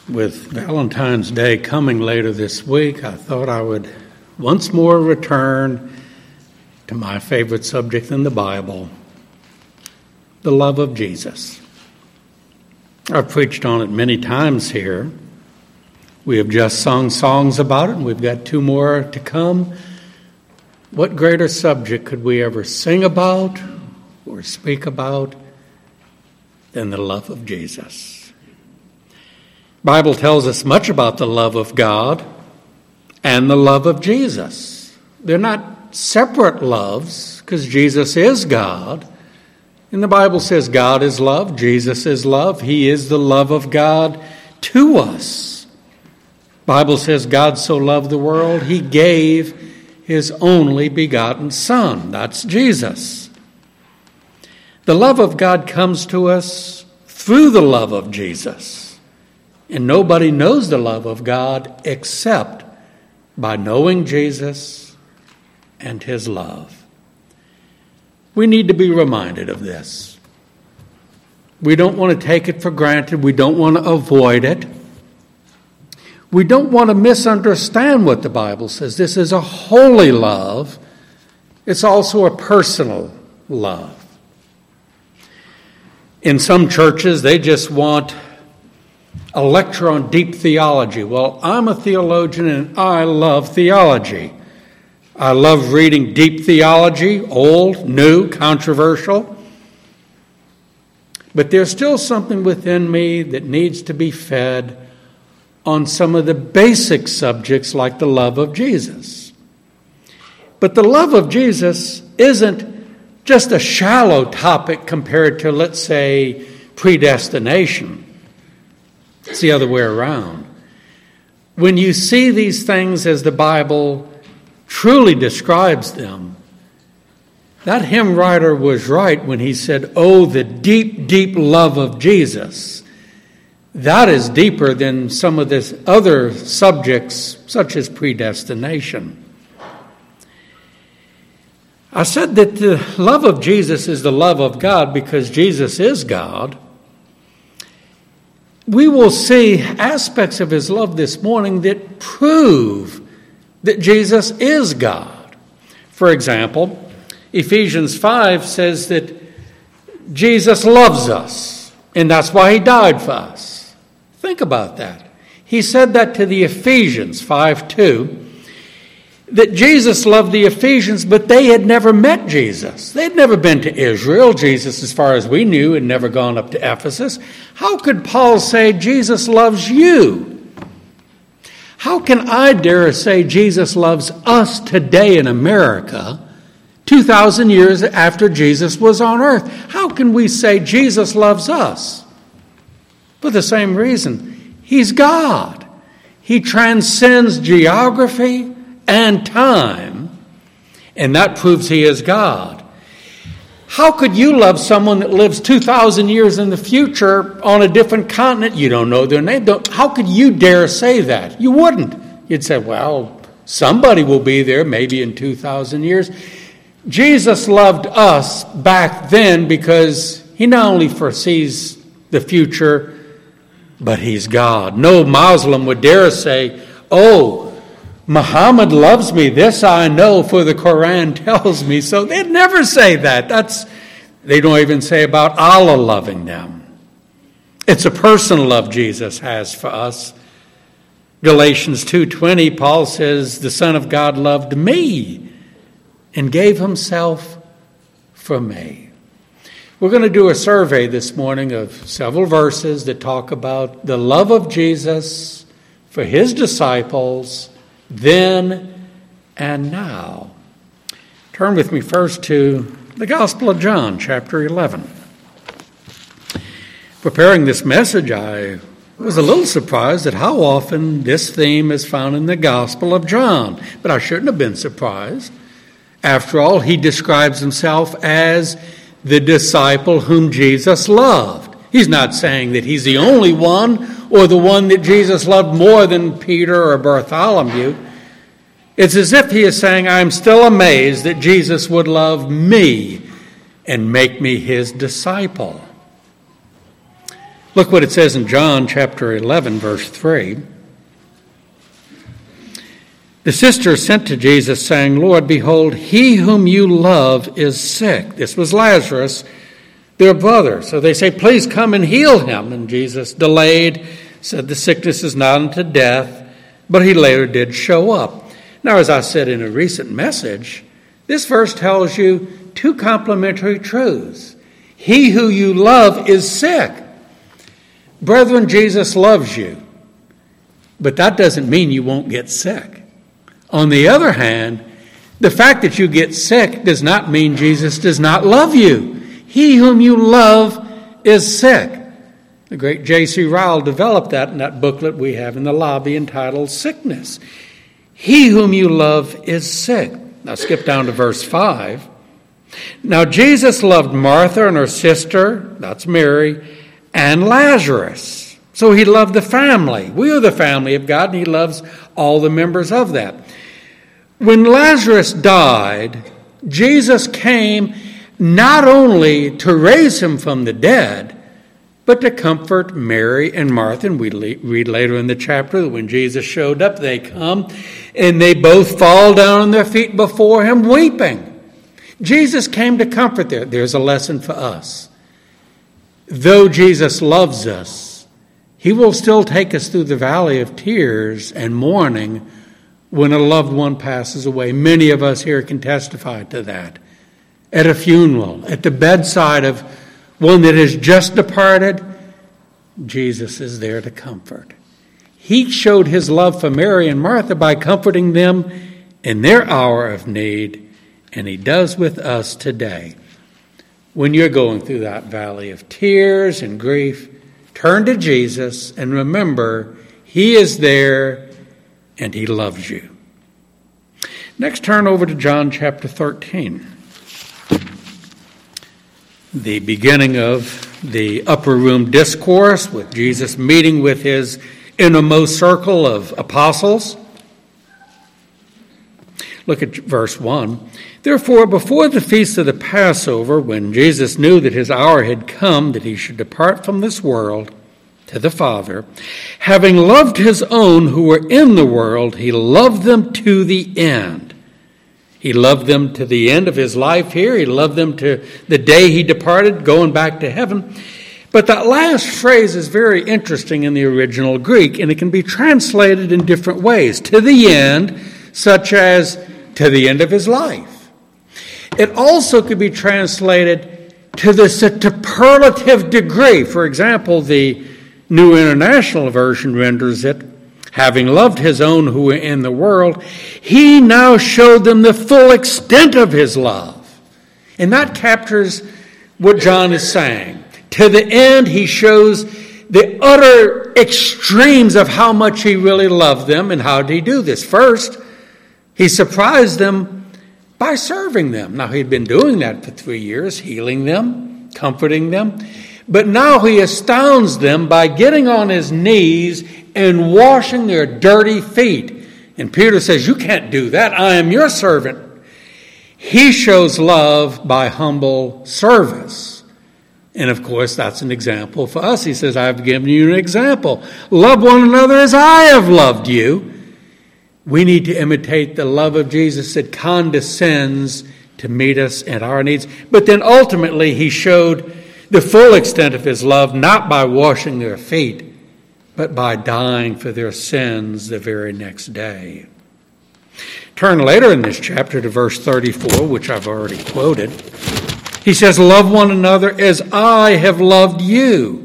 With Valentine's Day coming later this week, I thought I would once more return to my favorite subject in the Bible, the love of Jesus. I've preached on it many times here. We have just sung songs about it, and we've got two more to come. What greater subject could we ever sing about or speak about than the love of Jesus? The Bible tells us much about the love of God and the love of Jesus. They're not separate loves because Jesus is God. And the Bible says God is love, Jesus is love. He is the love of God to us. The Bible says God so loved the world, he gave his only begotten Son. That's Jesus. The love of God comes to us through the love of Jesus. And nobody knows the love of God except by knowing Jesus and his love. We need to be reminded of this. We don't want to take it for granted. We don't want to avoid it. We don't want to misunderstand what the Bible says. This is a holy love. It's also a personal love. In some churches, they just want a lecture on deep theology. Well, I'm a theologian and I love theology. I love reading deep theology, old, new, controversial. But there's still something within me that needs to be fed on some of the basic subjects like the love of Jesus. But the love of Jesus isn't just a shallow topic compared to, let's say, predestination. It's the other way around. When you see these things as the Bible truly describes them, that hymn writer was right when he said, "Oh, the deep, deep love of Jesus." That is deeper than some of the other subjects, such as predestination. I said that the love of Jesus is the love of God because Jesus is God. We will see aspects of his love this morning that prove that Jesus is God. For example, Ephesians 5 says that Jesus loves us, and that's why he died for us. Think about that. He said that to the Ephesians, 5:2, that Jesus loved the Ephesians, but they had never met Jesus. They had never been to Israel. Jesus, as far as we knew, had never gone up to Ephesus. How could Paul say Jesus loves you? How can I dare say Jesus loves us today in America, 2,000 years after Jesus was on earth? How can we say Jesus loves us? For the same reason. He's God. He transcends geography and time, and that proves he is God. How could you love someone that lives 2,000 years in the future on a different continent? You don't know their name. How could you dare say that? You wouldn't. You'd say, well, somebody will be there maybe in 2,000 years. Jesus loved us back then because he not only foresees the future, but he's God. No Muslim would dare say, oh, Muhammad loves me, this I know, for the Quran tells me so. They'd never say that. They don't even say about Allah loving them. It's a personal love Jesus has for us. Galatians 2:20, Paul says, the Son of God loved me and gave himself for me. We're going to do a survey this morning of several verses that talk about the love of Jesus for his disciples then and now. Turn with me first to the Gospel of John, chapter 11. Preparing this message, I was a little surprised at how often this theme is found in the Gospel of John, but I shouldn't have been surprised. After all, he describes himself as the disciple whom Jesus loved. He's not saying that he's the only one or the one that Jesus loved more than Peter or Bartholomew. It's as if he is saying, I'm still amazed that Jesus would love me and make me his disciple. Look what it says in John chapter 11, verse 3. The sisters sent to Jesus, saying, Lord, behold, he whom you love is sick. This was Lazarus, their brother. So they say, please come and heal him. And Jesus delayed, said the sickness is not unto death, but he later did show up. Now, as I said in a recent message, this verse tells you two complementary truths. He who you love is sick. Brethren, Jesus loves you, but that doesn't mean you won't get sick. On the other hand, the fact that you get sick does not mean Jesus does not love you. He whom you love is sick. The great J.C. Ryle developed that in that booklet we have in the lobby entitled Sickness. He whom you love is sick. Now skip down to verse 5. Now Jesus loved Martha and her sister, that's Mary, and Lazarus. So he loved the family. We are the family of God, and he loves all the members of that. When Lazarus died, Jesus came not only to raise him from the dead, but to comfort Mary and Martha. And we read later in the chapter that when Jesus showed up, they come and they both fall down on their feet before him weeping. Jesus came to comfort them. There's a lesson for us. Though Jesus loves us, he will still take us through the valley of tears and mourning when a loved one passes away. Many of us here can testify to that. At a funeral, at the bedside of one that has just departed, Jesus is there to comfort. He showed his love for Mary and Martha by comforting them in their hour of need, and he does with us today. When you're going through that valley of tears and grief, turn to Jesus and remember he is there and he loves you. Next, turn over to John chapter 13. The beginning of the upper room discourse with Jesus meeting with his innermost circle of apostles. Look at verse 1. Therefore, before the feast of the Passover, when Jesus knew that his hour had come, that he should depart from this world to the Father, having loved his own who were in the world, he loved them to the end. He loved them to the end of his life here. He loved them to the day he departed, going back to heaven. But that last phrase is very interesting in the original Greek, and it can be translated in different ways. To the end, such as to the end of his life. It also could be translated to the superlative degree. For example, the New International Version renders it, having loved his own who were in the world, he now showed them the full extent of his love. And that captures what John is saying. To the end, he shows the utter extremes of how much he really loved them. And how did he do this? First, he surprised them by serving them. Now, he'd been doing that for 3 years, healing them, comforting them. But now he astounds them by getting on his knees and washing their dirty feet. And Peter says, you can't do that. I am your servant. He shows love by humble service. And of course, that's an example for us. He says, I've given you an example. Love one another as I have loved you. We need to imitate the love of Jesus that condescends to meet us at our needs. But then ultimately, he showed the full extent of his love, not by washing their feet, but by dying for their sins the very next day. Turn later in this chapter to verse 34, which I've already quoted. He says, love one another as I have loved you.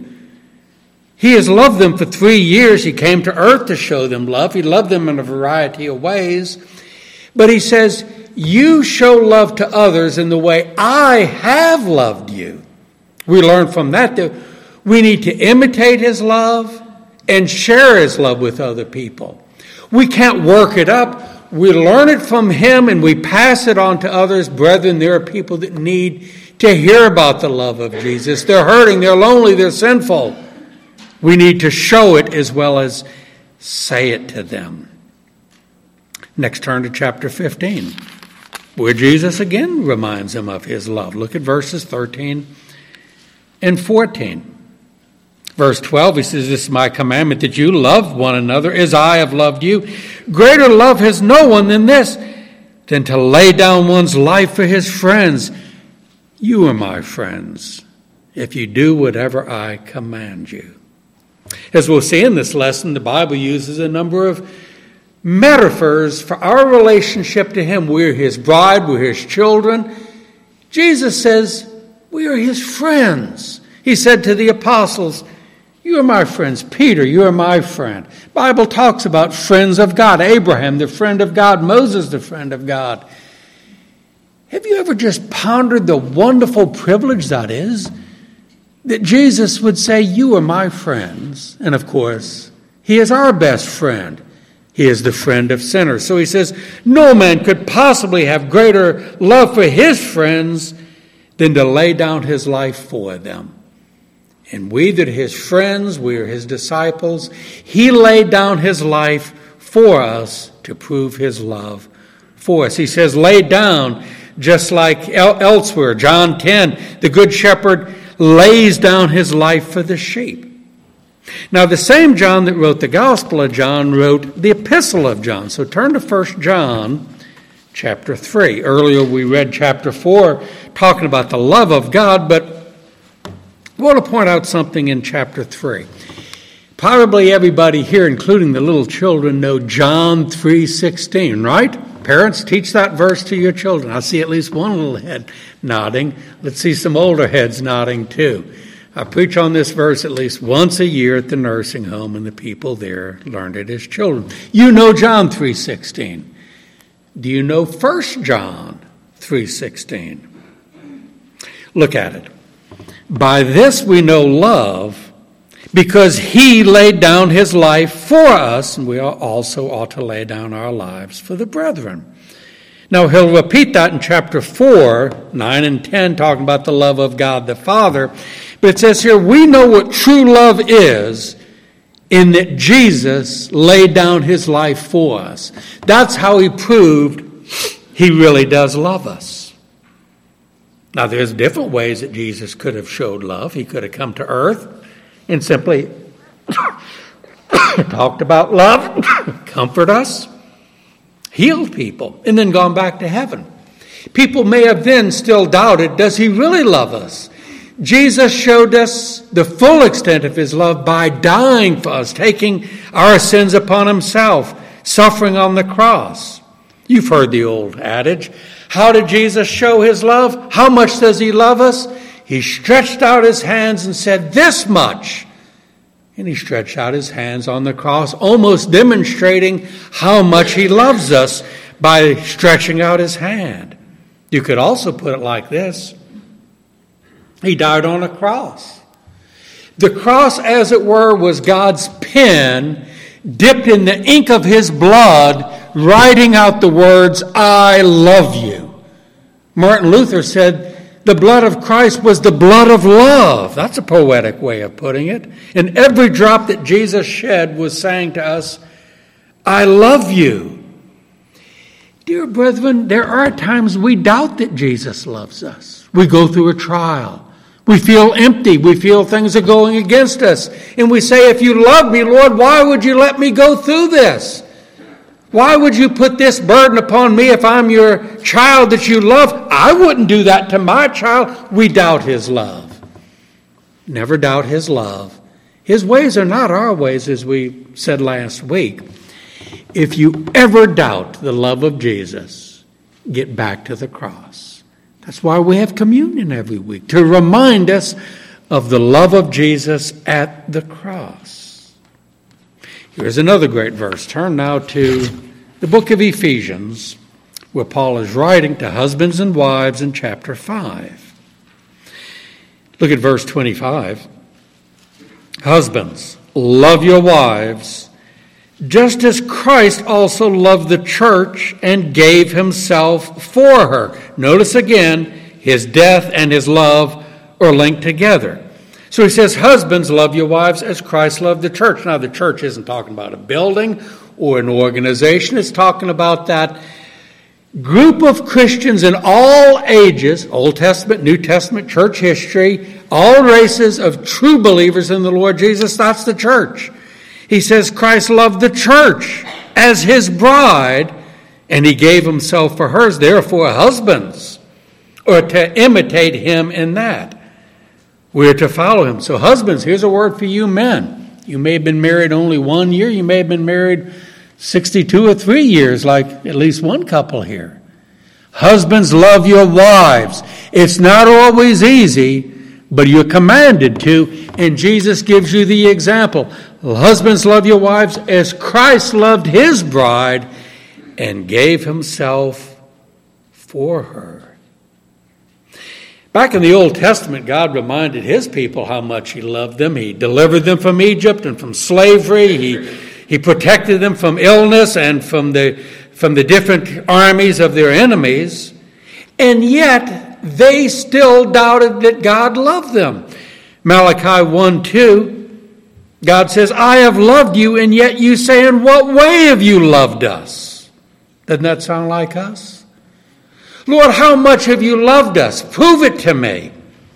He has loved them for 3 years. He came to earth to show them love. He loved them in a variety of ways. But he says, you show love to others in the way I have loved you. We learn from that we need to imitate his love and share his love with other people. We can't work it up. We learn it from him and we pass it on to others. Brethren, there are people that need to hear about the love of Jesus. They're hurting, they're lonely, they're sinful. We need to show it as well as say it to them. Next, turn to chapter 15, where Jesus again reminds them of his love. Look at verses 13 and 14. Verse 12, he says, this is my commandment, that you love one another as I have loved you. Greater love has no one than this, than to lay down one's life for his friends. You are my friends, if you do whatever I command you. As we'll see in this lesson, the Bible uses a number of metaphors for our relationship to him. We're his bride, we're his children. Jesus says we are his friends. He said to the apostles, you are my friends. Peter, you are my friend. The Bible talks about friends of God. Abraham, the friend of God. Moses, the friend of God. Have you ever just pondered the wonderful privilege that is? That Jesus would say, you are my friends. And of course, he is our best friend. He is the friend of sinners. So he says, no man could possibly have greater love for his friends than to lay down his life for them. And we that are his friends, we are his disciples. He laid down his life for us to prove his love for us. He says, laid down, just like elsewhere. John 10, the good shepherd lays down his life for the sheep. Now, the same John that wrote the Gospel of John wrote the Epistle of John. So turn to 1 John chapter 3. Earlier we read chapter 4 talking about the love of God, but I want to point out something in chapter 3. Probably everybody here, including the little children, know John 3:16, right? Parents, teach that verse to your children. I see at least one little head nodding. Let's see some older heads nodding too. I preach on this verse at least once a year at the nursing home, and the people there learned it as children. You know John 3:16. Do you know 1 John 3:16? Look at it. By this we know love, because he laid down his life for us, and we also ought to lay down our lives for the brethren. Now, he'll repeat that in chapter 4, 9 and 10, talking about the love of God the Father. But it says here, we know what true love is in that Jesus laid down his life for us. That's how he proved he really does love us. Now, there's different ways that Jesus could have showed love. He could have come to earth and simply talked about love, comfort us, healed people, and then gone back to heaven. People may have then still doubted, does he really love us? Jesus showed us the full extent of his love by dying for us, taking our sins upon himself, suffering on the cross. You've heard the old adage. How did Jesus show his love? How much does he love us? He stretched out his hands and said, this much. And he stretched out his hands on the cross, almost demonstrating how much he loves us by stretching out his hand. You could also put it like this. He died on a cross. The cross, as it were, was God's pen dipped in the ink of his blood, writing out the words, I love you. Martin Luther said, the blood of Christ was the blood of love. That's a poetic way of putting it. And every drop that Jesus shed was saying to us, I love you. Dear brethren, there are times we doubt that Jesus loves us. We go through a trial. We feel empty. We feel things are going against us. And we say, if you love me, Lord, why would you let me go through this? Why would you put this burden upon me if I'm your child that you love? I wouldn't do that to my child. We doubt his love. Never doubt his love. His ways are not our ways, as we said last week. If you ever doubt the love of Jesus, get back to the cross. That's why we have communion every week, to remind us of the love of Jesus at the cross. Here's another great verse. Turn now to the book of Ephesians, where Paul is writing to husbands and wives in chapter 5. Look at verse 25. Husbands, love your wives, just as Christ also loved the church and gave himself for her. Notice again, his death and his love are linked together. So he says, husbands, love your wives as Christ loved the church. Now, the church isn't talking about a building or an organization. It's talking about that group of Christians in all ages, Old Testament, New Testament, church history, all races of true believers in the Lord Jesus. That's the church. He says Christ loved the church as his bride, and he gave himself for hers. Therefore, husbands are to imitate him in that. We're to follow him. So husbands, here's a word for you men. You may have been married only 1 year. You may have been married 62 or 3 years, like at least one couple here. Husbands, love your wives. It's not always easy, but you're commanded to, and Jesus gives you the example. Husbands, love your wives as Christ loved his bride and gave himself for her. Back in the Old Testament, God reminded his people how much he loved them. He delivered them from Egypt and from slavery. He protected them from illness and from the different armies of their enemies. And yet, they still doubted that God loved them. Malachi 1:2, God says, I have loved you, and yet you say, in what way have you loved us? Doesn't that sound like us? Lord, how much have you loved us? Prove it to me.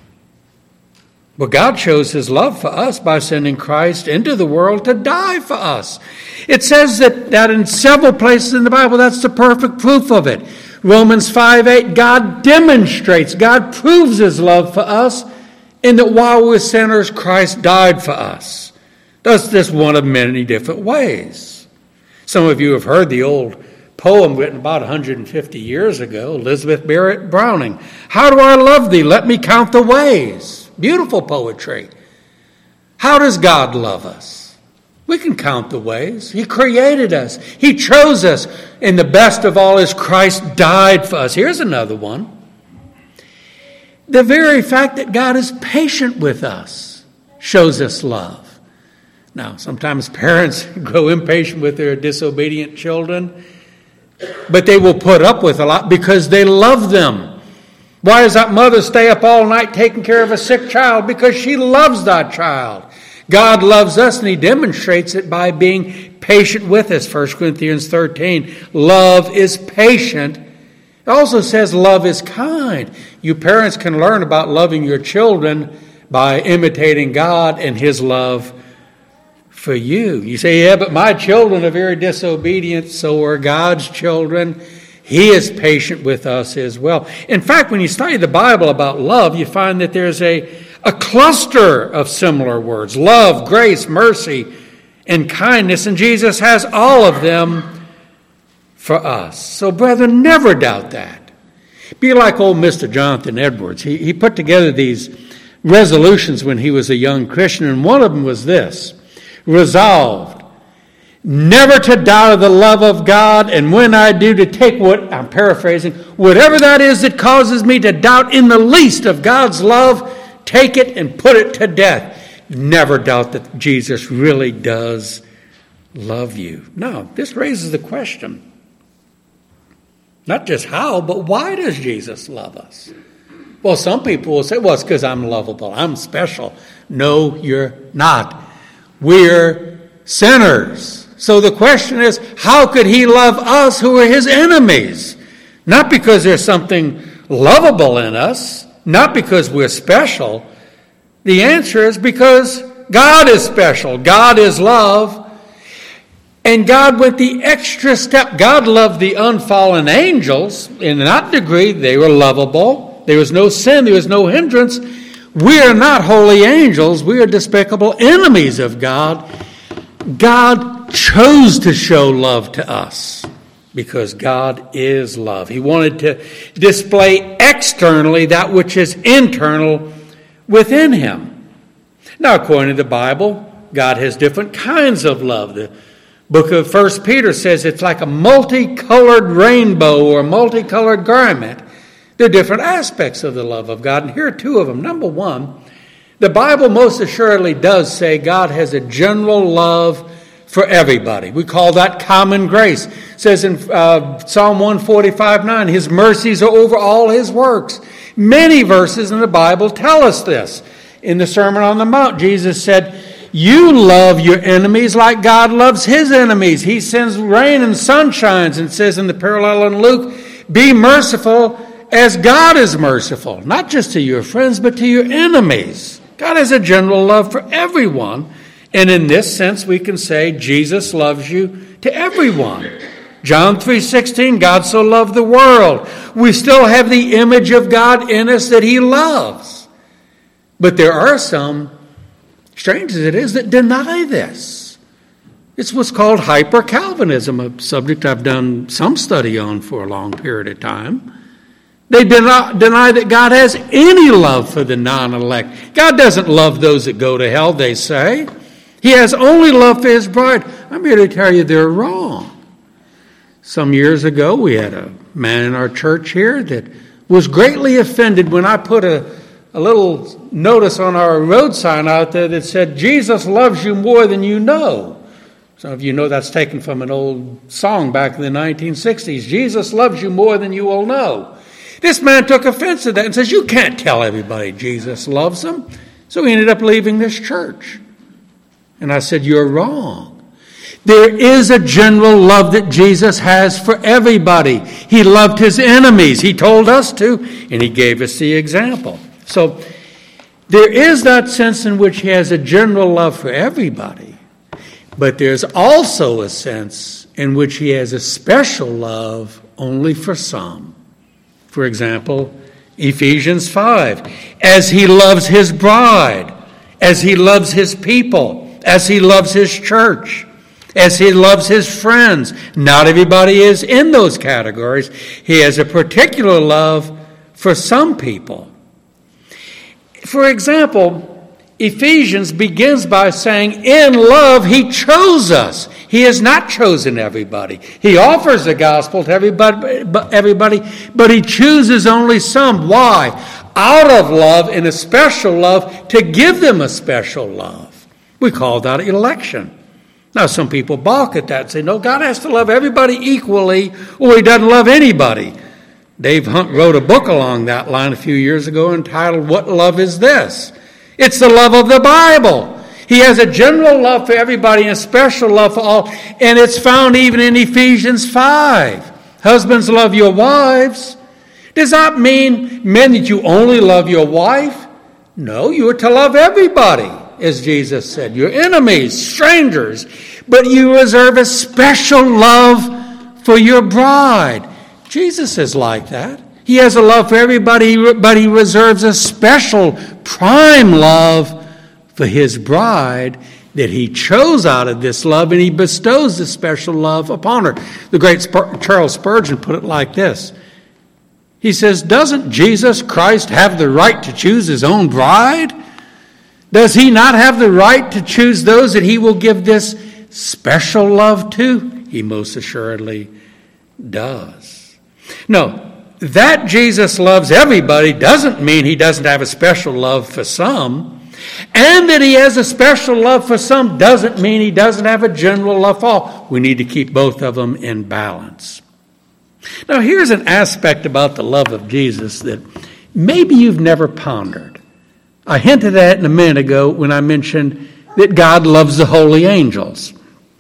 Well, God shows his love for us by sending Christ into the world to die for us. It says that in several places in the Bible, that's the perfect proof of it. Romans 5:8, God demonstrates, God proves his love for us in that while we're sinners, Christ died for us. That's just one of many different ways. Some of you have heard the old poem written about 150 years ago, Elizabeth Barrett Browning. How do I love thee? Let me count the ways. Beautiful poetry. How does God love us? We can count the ways. He created us. He chose us. And the best of all is Christ died for us. Here's another one. The very fact that God is patient with us shows us love. Now, sometimes parents grow impatient with their disobedient children, but they will put up with a lot because they love them. Why does that mother stay up all night taking care of a sick child? Because she loves that child. God loves us, and he demonstrates it by being patient with us. 1 Corinthians 13, love is patient. It also says love is kind. You parents can learn about loving your children by imitating God and his love for you. You say, yeah, but my children are very disobedient, so are God's children. He is patient with us as well. In fact, when you study the Bible about love, you find that there's a cluster of similar words. Love, grace, mercy, and kindness. And Jesus has all of them for us. So, brethren, never doubt that. Be like old Mr. Jonathan Edwards. He put together these resolutions when he was a young Christian, and one of them was this: resolved never to doubt of the love of God, and when I do, to take what, I'm paraphrasing, whatever that is that causes me to doubt in the least of God's love, take it and put it to death. Never doubt that Jesus really does love you. Now, this raises the question, not just how, but why does Jesus love us? Well, some people will say, well, it's because I'm lovable, I'm special. No, you're not. We're sinners. So the question is, how could he love us who are his enemies? Not because there's something lovable in us, not because we're special. The answer is because God is special. God is love. And God went the extra step. God loved the unfallen angels. In that degree, they were lovable. There was no sin. There was no hindrance. We are not holy angels. We are despicable enemies of God. God chose to show love to us because God is love. He wanted to display externally that which is internal within him. Now, according to the Bible, God has different kinds of love. The book of 1 Peter says it's like a multicolored rainbow or a multicolored garment. There are different aspects of the love of God, and here are two of them. Number one, the Bible most assuredly does say God has a general love for everybody. We call that common grace. It says in Psalm 145:9, his mercies are over all his works. Many verses in the Bible tell us this. In the Sermon on the Mount, Jesus said, you love your enemies like God loves his enemies. He sends rain and sunshines, and says in the parallel in Luke, be merciful as God is merciful, not just to your friends, but to your enemies. God has a general love for everyone. And in this sense, we can say Jesus loves you to everyone. John 3:16, God so loved the world. We still have the image of God in us that he loves. But there are some, strange as it is, that deny this. It's what's called hyper-Calvinism, a subject I've done some study on for a long period of time. They deny that God has any love for the non-elect. God doesn't love those that go to hell, they say. He has only love for his bride. I'm here to tell you they're wrong. Some years ago, we had a man in our church here that was greatly offended when I put a little notice on our road sign out there that said, Jesus loves you more than you know. Some of you know that's taken from an old song back in the 1960s. Jesus loves you more than you will know. This man took offense to that and says, you can't tell everybody Jesus loves them. So he ended up leaving this church. And I said, you're wrong. There is a general love that Jesus has for everybody. He loved his enemies. He told us to, and he gave us the example. So there is that sense in which he has a general love for everybody. But there's also a sense in which he has a special love only for some. For example, Ephesians 5, as he loves his bride, as he loves his people, as he loves his church, as he loves his friends. Not everybody is in those categories. He has a particular love for some people. For example, Ephesians begins by saying, in love he chose us. He has not chosen everybody. He offers the gospel to everybody, but he chooses only some. Why? Out of love, and a special love, to give them a special love. We call that election. Now, some people balk at that and say, no, God has to love everybody equally, or he doesn't love anybody. Dave Hunt wrote a book along that line a few years ago entitled, What Love Is This? It's the love of the Bible. He has a general love for everybody and a special love for all, and it's found even in Ephesians 5. Husbands, love your wives. Does that mean, men, that you only love your wife? No, you are to love everybody, as Jesus said. Your enemies, strangers, but you reserve a special love for your bride. Jesus is like that. He has a love for everybody, but he reserves a special prime love for his bride that he chose out of this love, and he bestows this special love upon her. The great Charles Spurgeon put it like this. He says, doesn't Jesus Christ have the right to choose his own bride? Does he not have the right to choose those that he will give this special love to? He most assuredly does. No, that Jesus loves everybody doesn't mean he doesn't have a special love for some. And that he has a special love for some doesn't mean he doesn't have a general love for all. We need to keep both of them in balance. Now, here's an aspect about the love of Jesus that maybe you've never pondered. I hinted at it a minute ago when I mentioned that God loves the holy angels.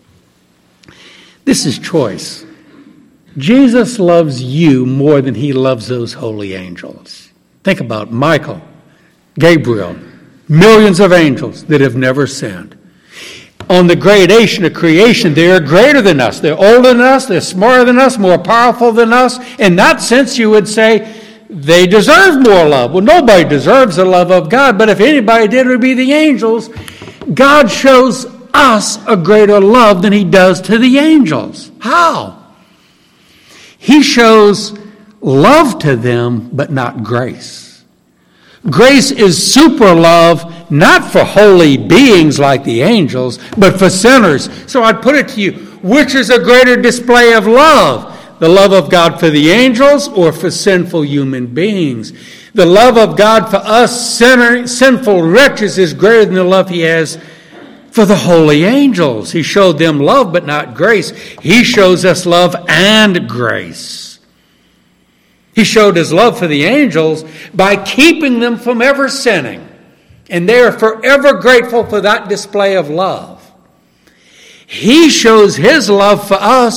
This is choice. Jesus loves you more than he loves those holy angels. Think about Michael, Gabriel, millions of angels that have never sinned. On the gradation of creation, they are greater than us. They're older than us. They're smarter than us, more powerful than us. In that sense, you would say they deserve more love. Well, nobody deserves the love of God, but if anybody did, it would be the angels. God shows us a greater love than he does to the angels. How? He shows love to them, but not grace. Grace is super love, not for holy beings like the angels, but for sinners. So I'd put it to you, which is a greater display of love? The love of God for the angels or for sinful human beings? The love of God for us sinful wretches is greater than the love he has for the holy angels. He showed them love, but not grace. He shows us love and grace. He showed his love for the angels by keeping them from ever sinning. And they are forever grateful for that display of love. He shows his love for us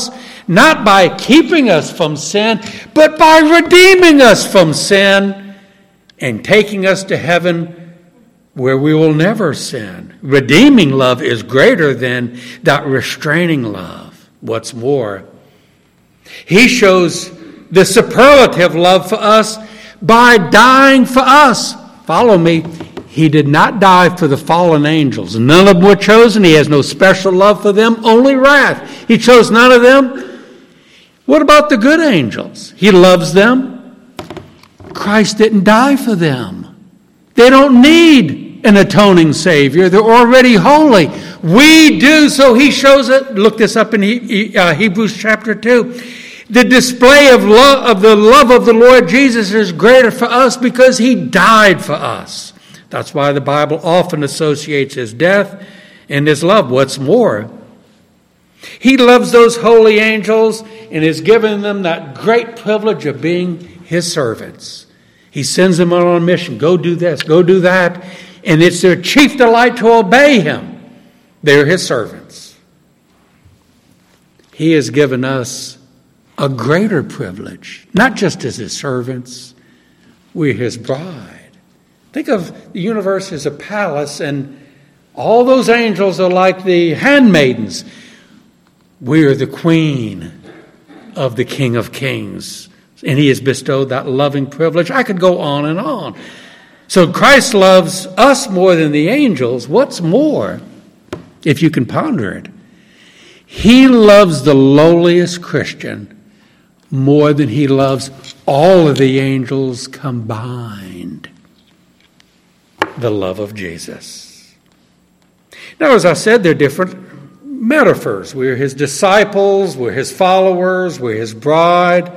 not by keeping us from sin, but by redeeming us from sin and taking us to heaven where we will never sin. Redeeming love is greater than that restraining love. What's more, he shows the superlative love for us by dying for us. Follow me. He did not die for the fallen angels. None of them were chosen. He has no special love for them, only wrath. He chose none of them. What about the good angels? He loves them. Christ didn't die for them. They don't need an atoning Savior. They're already holy. We do, so he shows it. Look this up in Hebrews chapter 2. The display of the love of the Lord Jesus is greater for us because he died for us. That's why the Bible often associates his death and his love. What's more, he loves those holy angels and has given them that great privilege of being his servants. He sends them on a mission. Go do this, go do that. And it's their chief delight to obey him. They're his servants. He has given us a greater privilege, not just as his servants, we're his bride. Think of the universe as a palace, and all those angels are like the handmaidens. We are the queen of the King of Kings, and he has bestowed that loving privilege. I could go on and on. So Christ loves us more than the angels. What's more, if you can ponder it, he loves the lowliest Christian more than he loves all of the angels combined. The love of Jesus. Now, as I said, they're different metaphors. We're his disciples, we're his followers, we're his bride.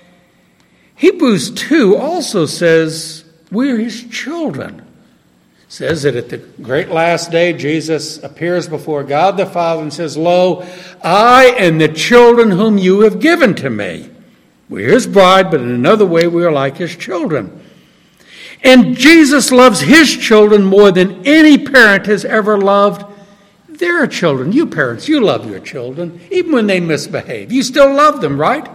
Hebrews 2 also says we're his children. It says that at the great last day, Jesus appears before God the Father and says, "Lo, I and the children whom you have given to me." We're his bride, but in another way, we are like his children. And Jesus loves his children more than any parent has ever loved their children. You parents, you love your children, even when they misbehave. You still love them, right?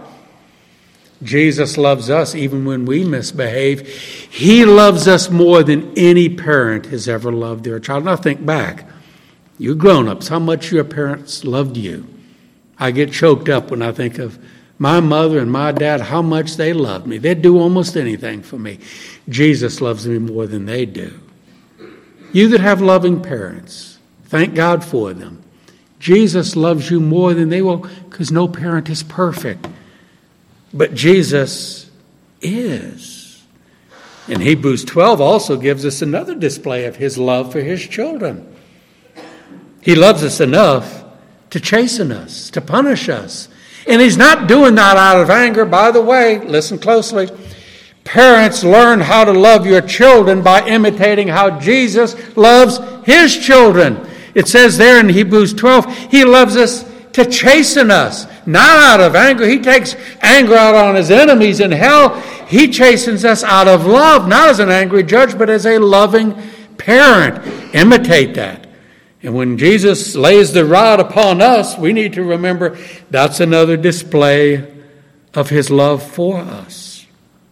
Jesus loves us even when we misbehave. He loves us more than any parent has ever loved their child. Now think back. You grown-ups, how much your parents loved you. I get choked up when I think of my mother and my dad, how much they loved me. They'd do almost anything for me. Jesus loves me more than they do. You that have loving parents, thank God for them. Jesus loves you more than they will, because no parent is perfect. But Jesus is. And Hebrews 12 also gives us another display of his love for his children. He loves us enough to chasten us, to punish us. And he's not doing that out of anger. By the way, listen closely. Parents, learn how to love your children by imitating how Jesus loves his children. It says there in Hebrews 12, he loves us to chasten us, not out of anger. He takes anger out on his enemies in hell. He chastens us out of love, not as an angry judge, but as a loving parent. Imitate that. And when Jesus lays the rod upon us, we need to remember that's another display of his love for us.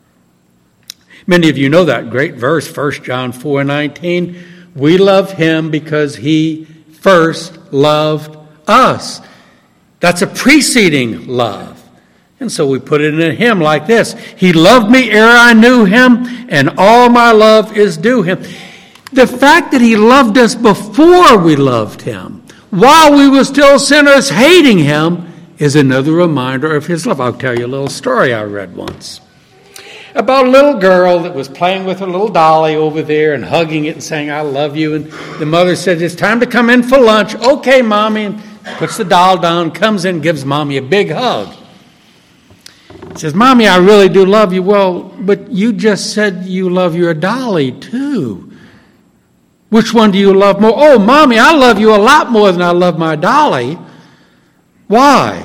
Many of you know that great verse, 1 John 4:19. We love him because he first loved us. That's a preceding love. And so we put it in a hymn like this. He loved me ere I knew him, and all my love is due him. The fact that he loved us before we loved him, while we were still sinners hating him, is another reminder of his love. I'll tell you a little story I read once about a little girl that was playing with her little dolly over there and hugging it and saying, "I love you." And the mother said, "It's time to come in for lunch." "Okay, Mommy." And puts the doll down, comes in, gives Mommy a big hug. Says, "Mommy, I really do love you." "Well, but you just said you love your dolly too. Which one do you love more?" "Oh, Mommy, I love you a lot more than I love my dolly." "Why?"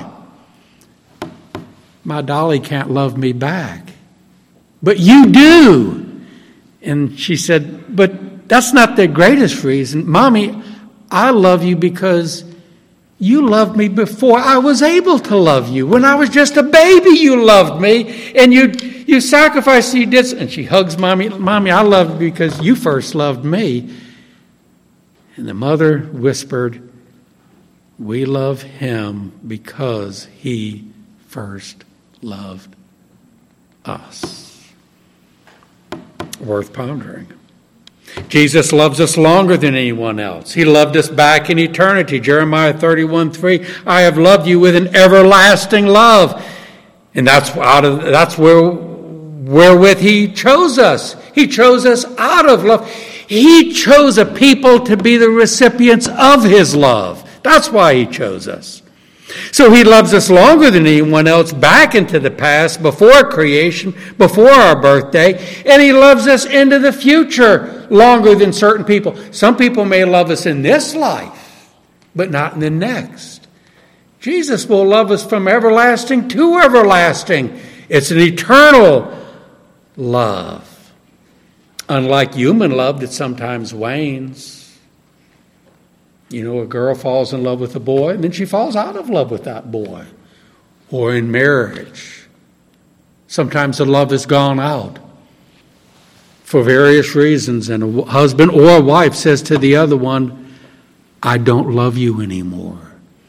"My dolly can't love me back." "But you do." And she said, "But that's not the greatest reason. Mommy, I love you because You loved me before I was able to love you. When I was just a baby, you loved me. And you sacrificed, you did. And she hugs Mommy. Mommy, I love you because you first loved me. And the mother whispered, we love him because he first loved us. Worth pondering. Jesus loves us longer than anyone else. He loved us back in eternity. Jeremiah 31:3, I have loved you with an everlasting love. And that's wherewith he chose us. He chose us out of love. He chose a people to be the recipients of his love. That's why he chose us. So he loves us longer than anyone else back into the past, before creation, before our birthday, and he loves us into the future longer than certain people. Some people may love us in this life, but not in the next. Jesus will love us from everlasting to everlasting. It's an eternal love. Unlike human love that sometimes wanes. You know, a girl falls in love with a boy, and then she falls out of love with that boy. Or in marriage. Sometimes the love has gone out for various reasons, and a husband or a wife says to the other one, I don't love you anymore.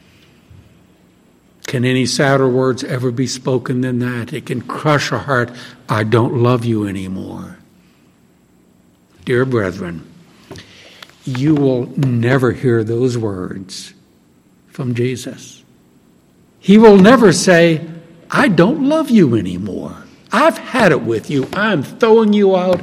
Can any sadder words ever be spoken than that? It can crush a heart. I don't love you anymore. Dear brethren, you will never hear those words from Jesus. He will never say, I don't love you anymore. I've had it with you. I'm throwing you out.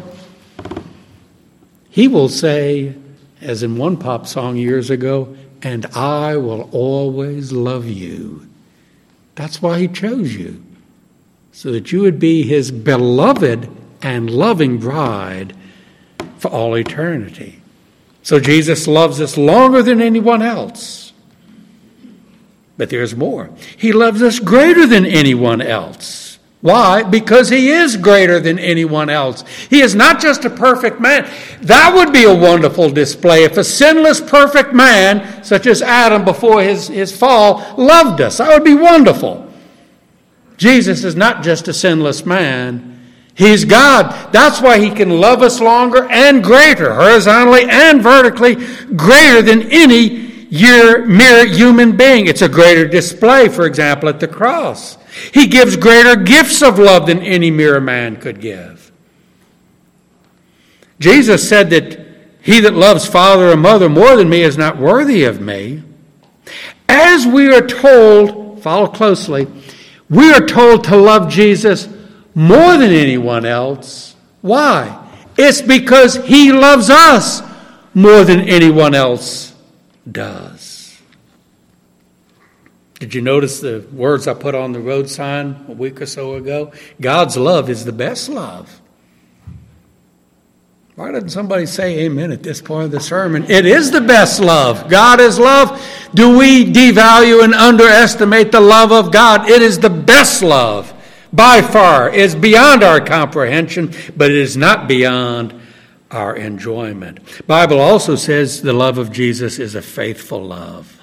He will say, as in one pop song years ago, and I will always love you. That's why he chose you, so that you would be his beloved and loving bride for all eternity. So Jesus loves us longer than anyone else. But there's more. He loves us greater than anyone else. Why? Because he is greater than anyone else. He is not just a perfect man. That would be a wonderful display if a sinless, perfect man, such as Adam before his fall, loved us. That would be wonderful. Jesus is not just a sinless man. He's God. That's why he can love us longer and greater, horizontally and vertically, greater than any mere human being. It's a greater display, for example, at the cross. He gives greater gifts of love than any mere man could give. Jesus said that he that loves father or mother more than me is not worthy of me. As we are told, follow closely, we are told to love Jesus more than anyone else. Why? It's because he loves us more than anyone else does. Did you notice the words I put on the road sign a week or so ago? God's love is the best love. Why didn't somebody say amen at this point of the sermon? It is the best love. God is love. Do we devalue and underestimate the love of God? It is the best love. By far, it is beyond our comprehension, but it is not beyond our enjoyment. The Bible also says the love of Jesus is a faithful love.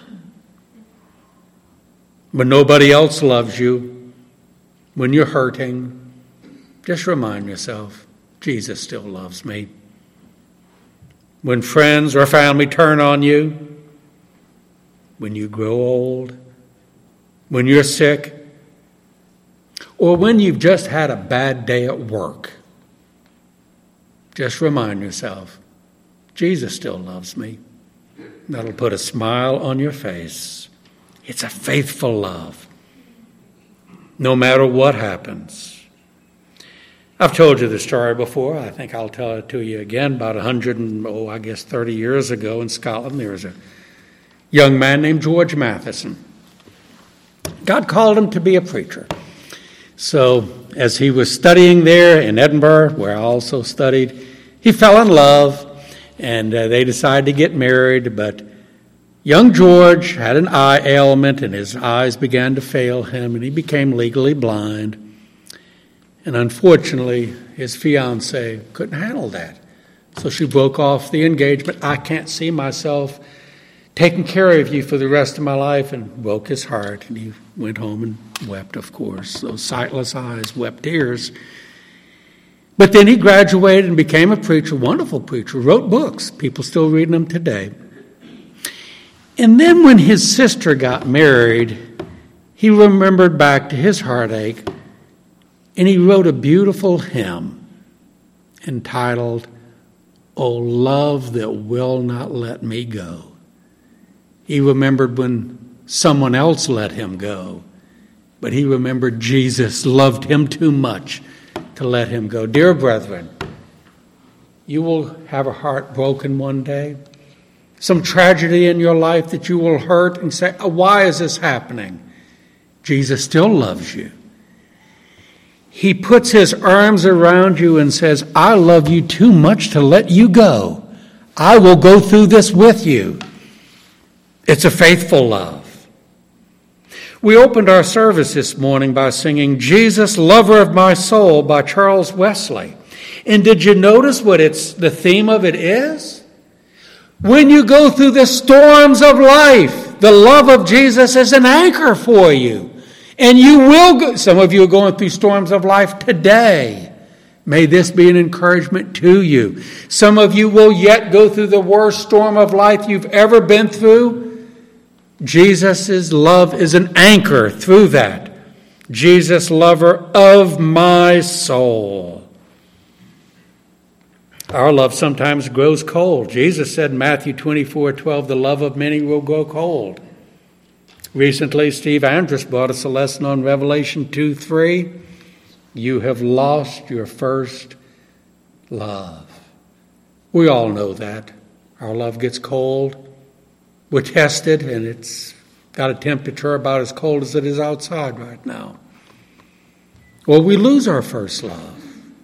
When nobody else loves you, when you're hurting, just remind yourself, Jesus still loves me. When friends or family turn on you, when you grow old, when you're sick, or when you've just had a bad day at work, just remind yourself, Jesus still loves me. That'll put a smile on your face. It's a faithful love, no matter what happens. I've told you the story before. I think I'll tell it to you again. About 30 years ago in Scotland, there was a young man named George Matheson. God called him to be a preacher. So as he was studying there in Edinburgh, where I also studied, he fell in love, and they decided to get married. But young George had an eye ailment, and his eyes began to fail him, and he became legally blind. And unfortunately, his fiancée couldn't handle that. So she broke off the engagement. I can't see myself taken care of you for the rest of my life, and broke his heart. And he went home and wept, of course. Those sightless eyes wept tears. But then he graduated and became a preacher, wonderful preacher, wrote books. People still reading them today. And then when his sister got married, he remembered back to his heartache, and he wrote a beautiful hymn entitled, "O Love That Will Not Let Me Go." He remembered when someone else let him go, but he remembered Jesus loved him too much to let him go. Dear brethren, you will have a heart broken one day, some tragedy in your life that you will hurt and say, why is this happening? Jesus still loves you. He puts his arms around you and says, I love you too much to let you go. I will go through this with you. It's a faithful love. We opened our service this morning by singing Jesus, Lover of My Soul by Charles Wesley. And did you notice what the theme of it is? When you go through the storms of life, the love of Jesus is an anchor for you. And you will go. Some of you are going through storms of life today. May this be an encouragement to you. Some of you will yet go through the worst storm of life you've ever been through. Jesus' love is an anchor through that. Jesus, lover of my soul. Our love sometimes grows cold. Jesus said in Matthew 24:12, the love of many will grow cold. Recently, Steve Andrus brought us a lesson on Revelation 2:3. You have lost your first love. We all know that. Our love gets cold. We're tested, and it's got a temperature about as cold as it is outside right now. Well, we lose our first love.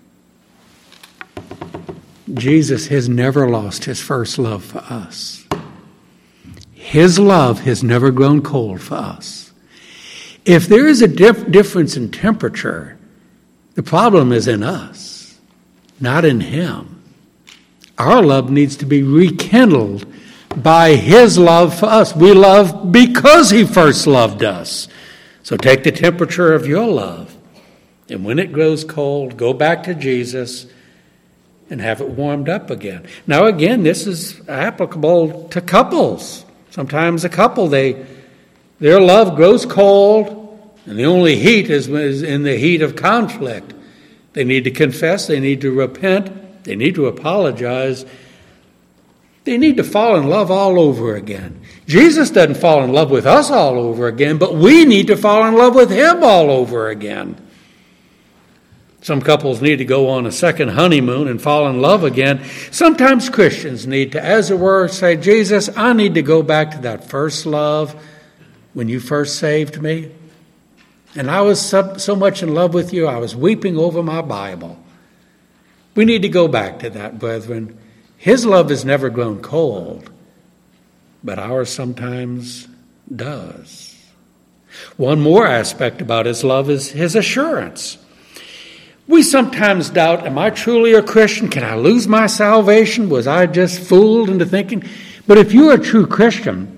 Jesus has never lost his first love for us. His love has never grown cold for us. If there is a difference in temperature, the problem is in us, not in him. Our love needs to be rekindled by his love for us. We love because he first loved us. So take the temperature of your love, and when it grows cold, go back to Jesus and have it warmed up again. Now again, this is applicable to couples. Sometimes a couple, their love grows cold, and the only heat is in the heat of conflict. They need to confess, they need to repent, they need to apologize. They need to fall in love all over again. Jesus doesn't fall in love with us all over again, but we need to fall in love with him all over again. Some couples need to go on a second honeymoon and fall in love again. Sometimes Christians need to, as it were, say, Jesus, I need to go back to that first love when you first saved me. And I was so much in love with you, I was weeping over my Bible. We need to go back to that, brethren. His love has never grown cold, but ours sometimes does. One more aspect about his love is his assurance. We sometimes doubt, am I truly a Christian? Can I lose my salvation? Was I just fooled into thinking? But if you're a true Christian,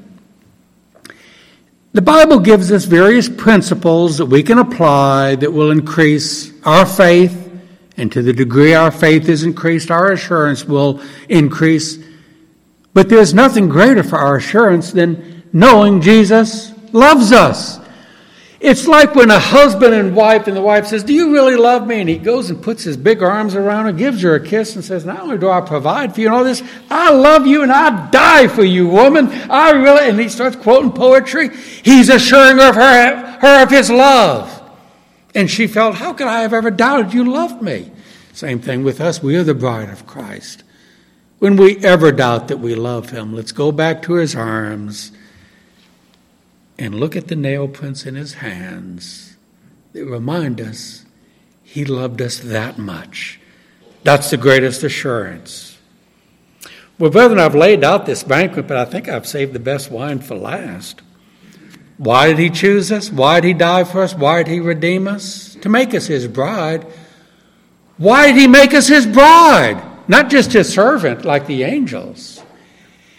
the Bible gives us various principles that we can apply that will increase our faith. And to the degree our faith is increased, our assurance will increase. But there's nothing greater for our assurance than knowing Jesus loves us. It's like when a husband and the wife says, do you really love me? And he goes and puts his big arms around her, gives her a kiss, and says, not only do I provide for you and all this, I love you and I die for you, woman. And he starts quoting poetry. He's assuring her of his love. And she felt, how could I have ever doubted you loved me? Same thing with us. We are the bride of Christ. When we ever doubt that we love him, let's go back to his arms and look at the nail prints in his hands that remind us he loved us that much. That's the greatest assurance. Well, brethren, I've laid out this banquet, but I think I've saved the best wine for last. Why did he choose us? Why did he die for us? Why did he redeem us? To make us his bride. Why did he make us his bride? Not just his servant like the angels.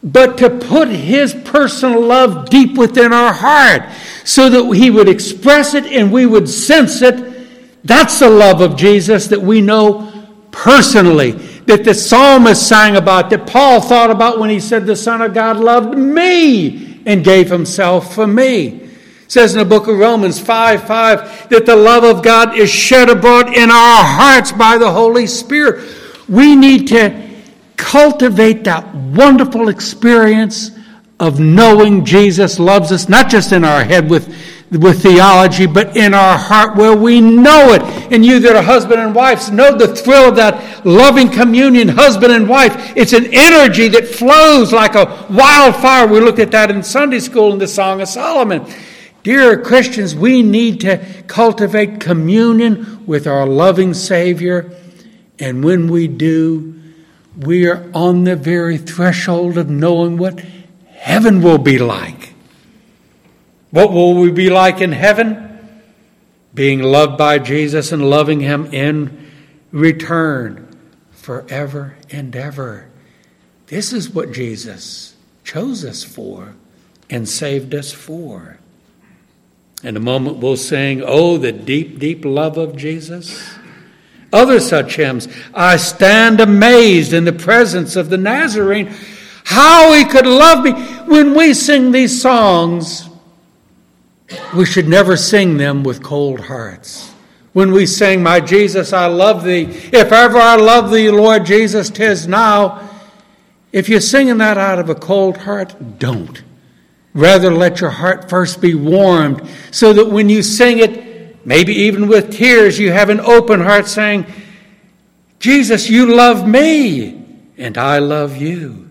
but to put his personal love deep within our heart so that he would express it and we would sense it. That's the love of Jesus that we know personally, that the psalmist sang about, that Paul thought about when he said, the Son of God loved me and gave himself for me. It says in the book of Romans 5:5 that the love of God is shed abroad in our hearts by the Holy Spirit. We need to cultivate that wonderful experience of knowing Jesus loves us, not just in our head with theology, but in our heart where we know it. And you that are husband and wives know the thrill of that loving communion, husband and wife. It's an energy that flows like a wildfire. We looked at that in Sunday school in the Song of Solomon. Dear Christians, we need to cultivate communion with our loving Savior. And when we do, we are on the very threshold of knowing what heaven will be like. What will we be like in heaven? Being loved by Jesus and loving him in return forever and ever. This is what Jesus chose us for and saved us for. In a moment we'll sing, "Oh, the deep, deep love of Jesus." Other such hymns, "I stand amazed in the presence of the Nazarene, how he could love me." When we sing these songs, we should never sing them with cold hearts. When we sing, "My Jesus, I love thee. If ever I love thee, Lord Jesus, 'tis now." If you're singing that out of a cold heart, don't. Rather, let your heart first be warmed so that when you sing it, maybe even with tears, you have an open heart saying, "Jesus, you love me, and I love you."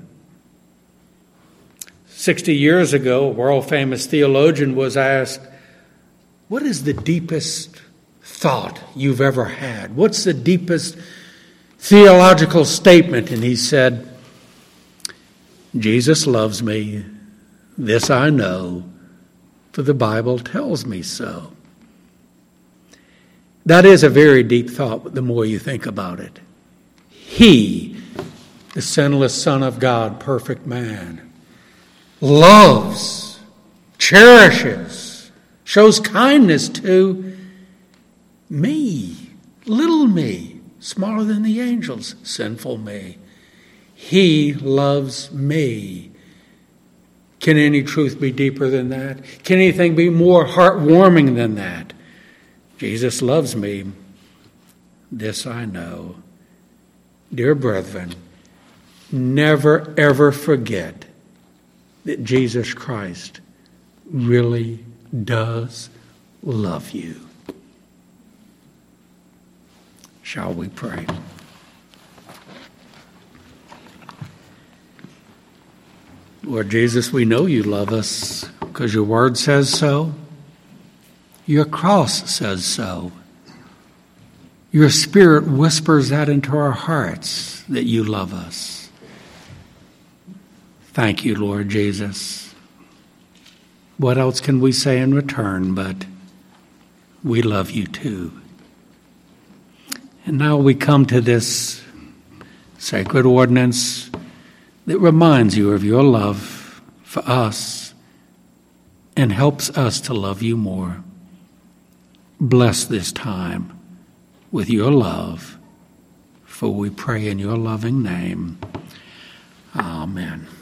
60 years ago, a world-famous theologian was asked, "What is the deepest thought you've ever had? What's the deepest theological statement?" And he said, "Jesus loves me. This I know, for the Bible tells me so." That is a very deep thought, the more you think about it. He, the sinless Son of God, perfect man, loves, cherishes, shows kindness to me, little me, smaller than the angels, sinful me. He loves me. Can any truth be deeper than that? Can anything be more heartwarming than that? Jesus loves me. This I know. Dear brethren, never ever forget that Jesus Christ really does love you. Shall we pray? Lord Jesus, we know you love us because your word says so. Your cross says so. Your Spirit whispers that into our hearts, that you love us. Thank you, Lord Jesus. What else can we say in return but we love you too? And now we come to this sacred ordinance that reminds you of your love for us and helps us to love you more. Bless this time with your love, for we pray in your loving name. Amen.